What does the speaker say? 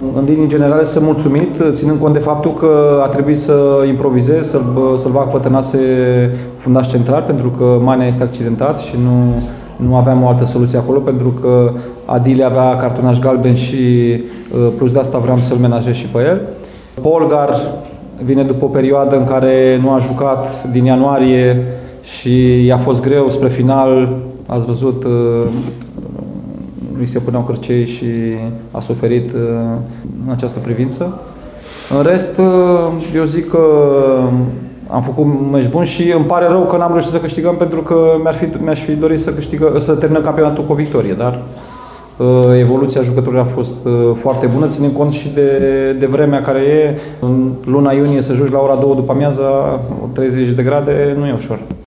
În linii generale sunt mulțumit, ținând cont de faptul că a trebuit să improvizez, să-l bag pe Tănase fundaș central, pentru că Manea este accidentat și nu aveam o altă soluție acolo, pentru că Adile avea cartonaș galben și plus de asta vreau să-l menajez și pe el. Polgar vine după o perioadă în care nu a jucat din ianuarie și i-a fost greu spre final, ați văzut, lui se puneau cârcei și a suferit în această privință. În rest, eu zic că am făcut meci bun și îmi pare rău că n-am reușit să câștigăm, pentru că mi-aș fi dorit să terminăm campionatul cu o victorie, dar evoluția jucătorilor a fost foarte bună, ținând cont și de vremea care e. În luna iunie să joci la ora 2 după amiaza, 30 de grade, nu e ușor.